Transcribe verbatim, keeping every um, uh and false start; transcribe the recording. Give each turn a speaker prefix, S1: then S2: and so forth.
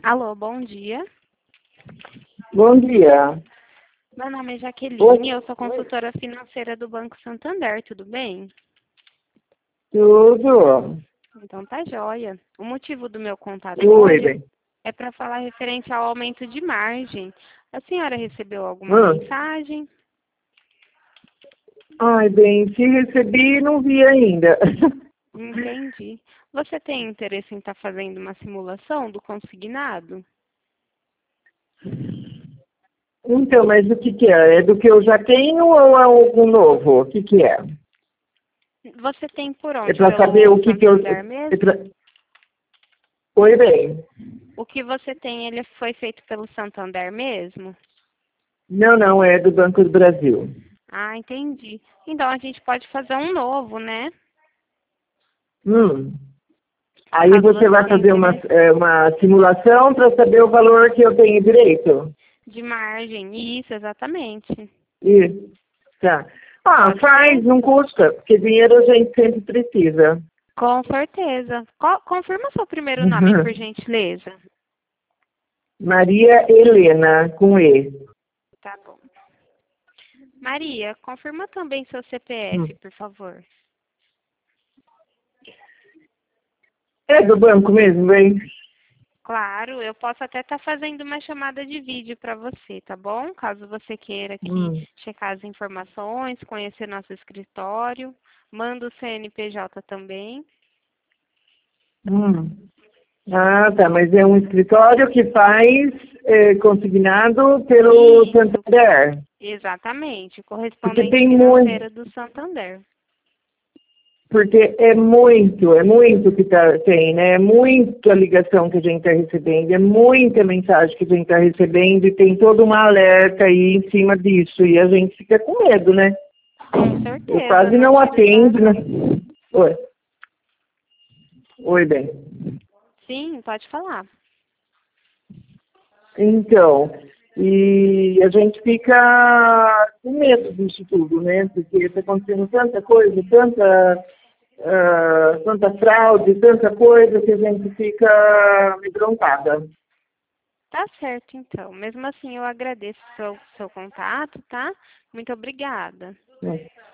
S1: Alô, bom dia.
S2: Bom dia.
S1: Meu nome é Jaqueline,
S2: Oi.
S1: eu sou consultora financeira do Banco Santander, tudo bem?
S2: Tudo?
S1: Então tá joia. O motivo do meu contato
S2: Oi,
S1: hoje
S2: bem.
S1: é para falar referente ao aumento de margem. A senhora recebeu alguma
S2: Hum.
S1: mensagem?
S2: Ai, bem, se recebi, não vi ainda.
S1: Entendi. Você tem interesse em estar fazendo uma simulação do consignado?
S2: Então, mas o que que é? É do que eu já tenho ou é algo novo? O que que é?
S1: Você tem por
S2: É
S1: onde?
S2: para saber
S1: Pelo
S2: o que que eu...
S1: Santander
S2: É
S1: mesmo?
S2: pra... Oi, bem.
S1: O que você tem, ele foi feito pelo Santander mesmo?
S2: Não, não, é do Banco do Brasil.
S1: Ah, entendi. Então a gente pode fazer um novo, né?
S2: Hum. Aí
S1: Caso
S2: você
S1: você
S2: vai
S1: tenha
S2: fazer uma,
S1: interesse.
S2: é, uma simulação para saber o valor que eu tenho direito?
S1: De margem, isso, exatamente.
S2: Isso. Tá. Ah,
S1: Pode
S2: faz,
S1: ser?
S2: não custa, porque dinheiro a gente sempre precisa.
S1: Com certeza. Co- confirma seu primeiro nome, por gentileza.
S2: Maria Helena, com E.
S1: Tá bom. Maria, confirma também seu C P F,
S2: Hum.
S1: por favor.
S2: É do banco mesmo, hein?
S1: Claro, eu posso até estar fazendo uma chamada de vídeo para você, tá bom? Caso você queira aqui
S2: Hum.
S1: checar as informações, conhecer nosso escritório, manda o C N P J também.
S2: Hum. Ah, tá, mas é um escritório que faz é, consignado pelo
S1: Isso,
S2: Santander.
S1: exatamente,
S2: Porque
S1: correspondente
S2: tem muito,
S1: financeira do Santander.
S2: porque é muito, é muito que tá, tem, né? É muita ligação que a gente está recebendo, é muita mensagem que a gente está recebendo e tem toda uma alerta aí em cima disso. E a gente fica com medo, né?
S1: Com
S2: Eu
S1: certeza,
S2: quase
S1: não
S2: não
S1: precisa.
S2: atendo, né? Oi, oi, bem.
S1: Sim, pode falar.
S2: Então, e a gente fica com medo disso tudo, né? Porque está acontecendo tanta coisa, tanta, ah, tanta fraude, tanta coisa que a gente fica amedrontada.
S1: Tá certo, então. Mesmo assim, eu agradeço o seu, seu contato, tá? Muito obrigada.
S2: Né?